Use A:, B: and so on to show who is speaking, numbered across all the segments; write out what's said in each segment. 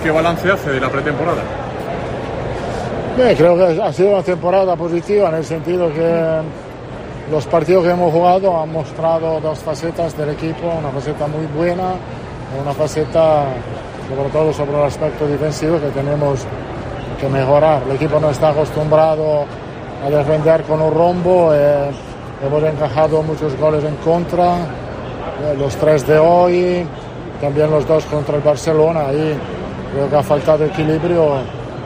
A: ¿Qué balance hace de la pretemporada?
B: Creo que ha sido una temporada positiva en el sentido que los partidos que hemos jugado han mostrado dos facetas del equipo, una faceta muy buena y una faceta sobre todo sobre el aspecto defensivo que tenemos que mejorar. El equipo no está acostumbrado a defender con un rombo, hemos encajado muchos goles en contra, los 3 de hoy, también los 2 contra el Barcelona, ahí creo que ha faltado equilibrio,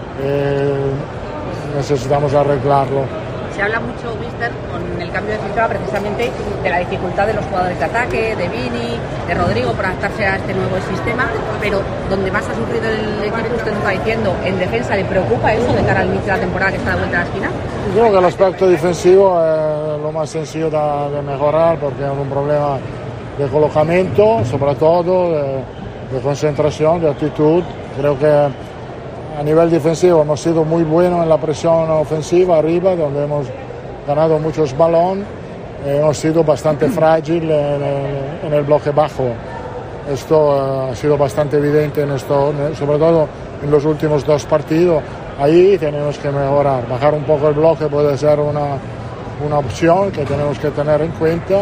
B: necesitamos arreglarlo.
C: Se habla mucho, mister, con el cambio de sistema precisamente de la dificultad de los jugadores de ataque, de Vini, de Rodrigo para adaptarse a este nuevo sistema, pero donde más ha sufrido el equipo, usted nos está diciendo, en defensa, ¿le preocupa eso de cara al inicio de la temporada que está de vuelta a la esquina?
B: Creo que el aspecto defensivo es lo más sencillo de mejorar porque es un problema de colocamiento, sobre todo de concentración, de actitud. Creo que a nivel defensivo hemos sido muy buenos en la presión ofensiva arriba, donde hemos ganado muchos balones, hemos sido bastante frágiles en el bloque bajo. Esto ha sido bastante evidente sobre todo en los últimos 2 partidos. Ahí tenemos que mejorar, bajar un poco el bloque puede ser una opción que tenemos que tener en cuenta.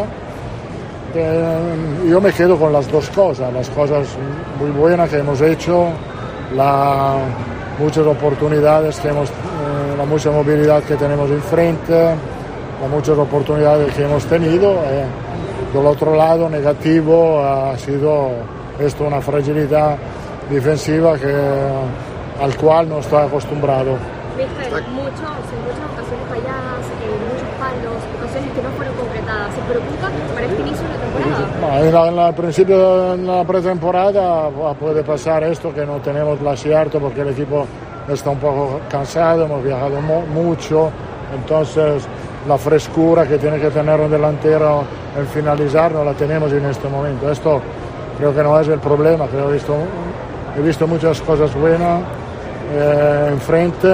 B: Yo me quedo con las 2 cosas, las cosas muy buenas que hemos hecho, muchas oportunidades que la mucha movilidad que tenemos enfrente, las muchas oportunidades que hemos tenido. Del otro lado, negativo, ha sido esto una fragilidad defensiva al cual no estoy acostumbrado.
D: Mister, muchas ocasiones falladas, muchos palos, ocasiones que no fueron concretadas. ¿Se preocupa para este inicio de la temporada?
B: Al principio de la pretemporada puede pasar esto, que no tenemos el acierto porque el equipo está un poco cansado, hemos viajado mucho, entonces la frescura que tiene que tener un delantero en finalizar no la tenemos en este momento. Esto creo que no es el problema, creo que he visto muchas cosas buenas enfrente.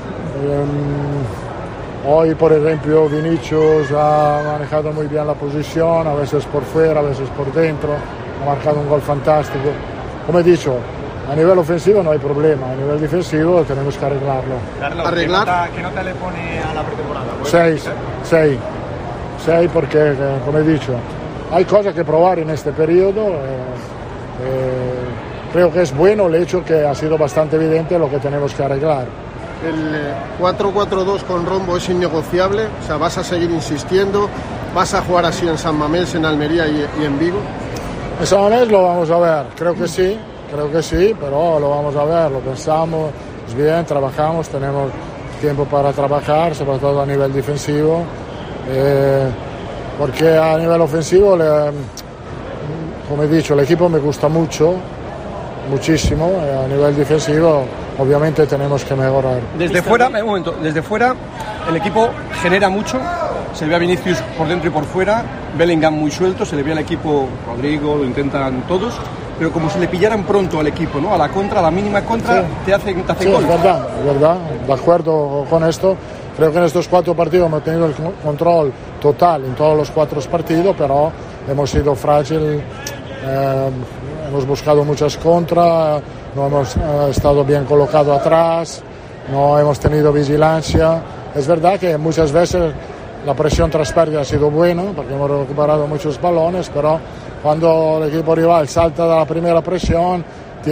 B: Hoy, por ejemplo, Vinicius ha manejado muy bien la posición, a veces por fuera, a veces por dentro, ha marcado un gol fantástico. Como he dicho, a nivel ofensivo no hay problema, a nivel defensivo tenemos que arreglarlo.
E: Carlos, ¿qué nota le pone a la pretemporada?
B: 6 porque, como he dicho, hay cosas que probar en este periodo. Creo que es bueno el hecho que ha sido bastante evidente lo que tenemos que arreglar.
F: El 4-4-2 con rombo es innegociable, o sea, vas a seguir insistiendo, vas a jugar así en San Mamés, en Almería y en Vigo.
B: En San Mamés lo vamos a ver, creo que sí, pero lo vamos a ver, lo pensamos, es bien, trabajamos, tenemos tiempo para trabajar, sobre todo a nivel defensivo, porque a nivel ofensivo, como he dicho, el equipo me gusta muchísimo, a nivel defensivo obviamente tenemos que mejorar.
G: Desde fuera el equipo genera mucho, se ve a Vinicius por dentro y por fuera, Bellingham muy suelto, se le ve al equipo, Rodrigo, lo intentan todos, pero como si le pillaran pronto al equipo, ¿no? A la contra, a la mínima contra, sí. te hace gol.
B: Es verdad, de acuerdo con esto. Creo que en estos 4 partidos hemos tenido el control total en todos los 4 partidos, pero hemos sido frágiles, hemos buscado muchas contras, no hemos estado bien colocados atrás, no hemos tenido vigilancia. Es verdad que muchas veces la presión tras pérdida ha sido buena, porque hemos recuperado muchos balones, pero cuando el equipo rival salta de la primera presión,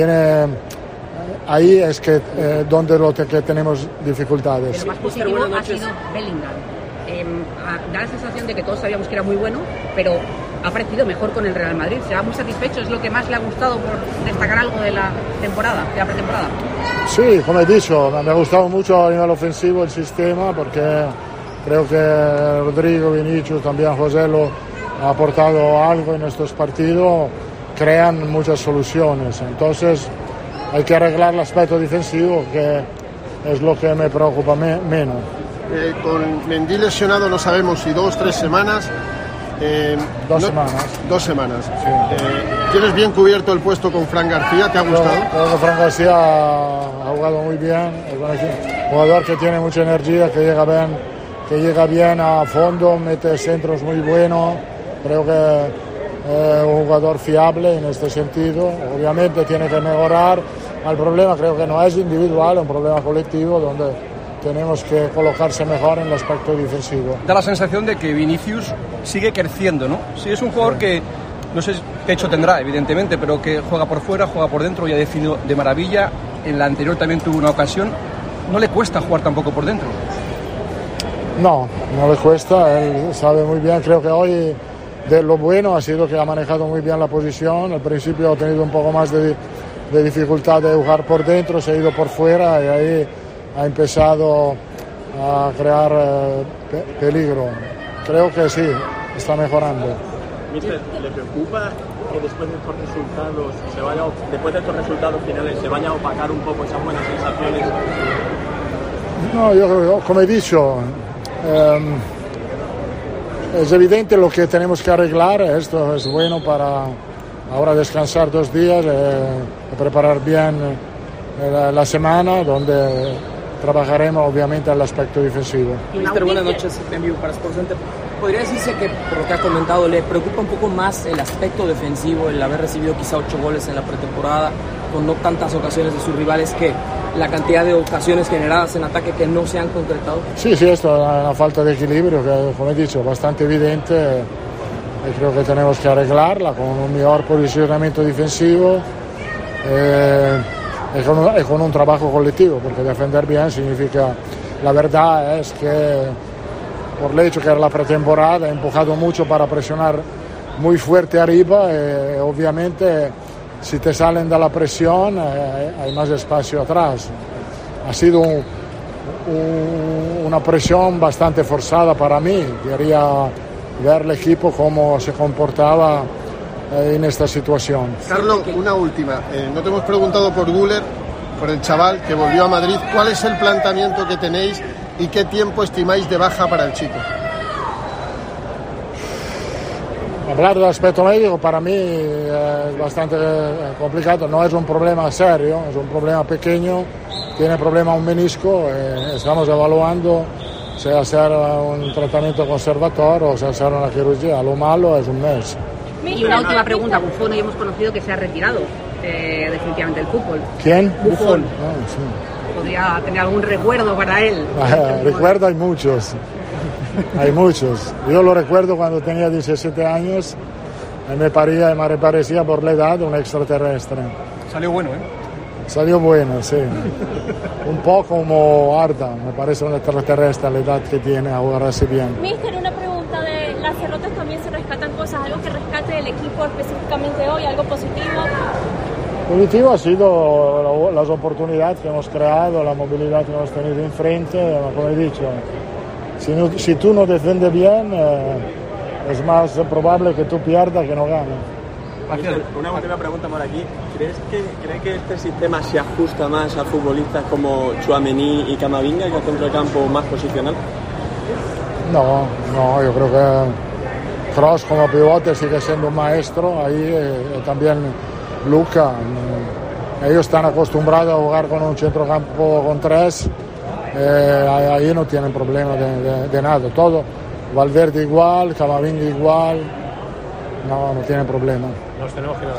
B: ahí es que que tenemos dificultades.
C: Lo más positivo ha sido Bellingham. Da la sensación de que todos sabíamos que era muy bueno, pero ha parecido mejor con el Real Madrid. ¿Se va muy satisfecho? ¿Es lo que más le ha gustado por destacar algo de la temporada, de la pretemporada?
B: Sí, como he dicho, me ha gustado mucho a nivel ofensivo el sistema, porque creo que Rodrigo, Vinicius, también José lo ha aportado algo en estos partidos, crean muchas soluciones. Entonces hay que arreglar el aspecto defensivo, que es lo que me preocupa menos.
F: Con Mendy lesionado no sabemos si 2 o 3 semanas.
B: 2 semanas.
F: 2 semanas.
B: Sí.
F: ¿Tienes bien cubierto el puesto con Fran García? ¿Te ha gustado?
B: Creo que Fran García ha jugado muy bien. Es un jugador que tiene mucha energía, que llega bien a fondo, mete centros muy buenos. Creo que es un jugador fiable en este sentido. Obviamente tiene que mejorar, El problema creo que no es individual, es un problema colectivo donde tenemos que colocarse mejor en el aspecto defensivo.
G: Da la sensación de que Vinicius sigue creciendo, ¿no? Sí, es un jugador que, no sé qué hecho tendrá, evidentemente, pero que juega por fuera, juega por dentro y ha definido de maravilla. En la anterior también tuvo una ocasión. ¿No le cuesta jugar tampoco por dentro?
B: No, no le cuesta, él sabe muy bien, creo que hoy de lo bueno ha sido que ha manejado muy bien la posición. Al principio ha tenido un poco más de dificultad de jugar por dentro, se ha ido por fuera y ahí ha empezado a crear peligro. Creo que sí, está mejorando.
A: Mister, ¿le preocupa que después de estos resultados finales se vaya a opacar un poco esas buenas sensaciones?
B: No, yo como he dicho, es evidente lo que tenemos que arreglar. Esto es bueno para ahora descansar 2 días, preparar bien la semana, donde trabajaremos obviamente el aspecto defensivo.
H: Mister, buenas noches, en vivo para Sport Center. ¿Podría decirse que, por lo que ha comentado, le preocupa un poco más el aspecto defensivo, el haber recibido quizá 8 goles en la pretemporada, con no tantas ocasiones de sus rivales, que la cantidad de ocasiones generadas en ataque que no se han concretado?
B: Sí, esto es una falta de equilibrio que, como he dicho, bastante evidente. Y creo que tenemos que arreglarla con un mejor posicionamiento defensivo y con un trabajo colectivo, porque defender bien significa, la verdad es que por el hecho que era la pretemporada, he empujado mucho para presionar muy fuerte arriba y obviamente si te salen de la presión hay más espacio atrás. Ha sido una presión bastante forzada para mí. Quería ver el equipo cómo se comportaba en esta situación.
F: Carlos, una última. No te hemos preguntado por Güler, por el chaval que volvió a Madrid. ¿Cuál es el planteamiento que tenéis y qué tiempo estimáis de baja para el chico?
B: Hablar del aspecto médico para mí es bastante complicado. No es un problema serio, es un problema pequeño. Tiene problema un menisco. Estamos evaluando si hacer un tratamiento conservador o si hacer una cirugía. Lo malo es un mes.
C: Y una última pregunta. Buffon, hoy hemos conocido que se ha retirado definitivamente del fútbol.
B: ¿Quién?
C: Buffon.
B: Sí.
C: ¿Podría tener algún recuerdo para él?
B: Recuerdo hay muchos. Hay muchos. Yo lo recuerdo cuando tenía 17 años y me parecía por la edad un extraterrestre.
G: Salió bueno, ¿eh?
B: Salió bueno, sí. Un poco como Arda, me parece un extraterrestre a la edad que tiene, ahora así bien.
D: Mister, una pregunta de las derrotas también se rescatan cosas, algo que rescate del equipo específicamente hoy, algo positivo.
B: Positivo ha sido las oportunidades que hemos creado, la movilidad que hemos tenido enfrente, como he dicho. Si tú no defiendes bien, es más probable que tú pierdas que no ganes.
A: Una última pregunta por aquí. ¿Cree que este sistema se ajusta más a futbolistas como Tchouaméni y Camavinga, que al centrocampo más posicional?
B: No, yo creo que Kroos como pivote sigue siendo un maestro. Ahí también Luka. Ellos están acostumbrados a jugar con un centrocampo con 3. Ahí no tienen problema de nada. Todo, Valverde igual, Camavinga igual. No tienen problema.
E: Nos tenemos que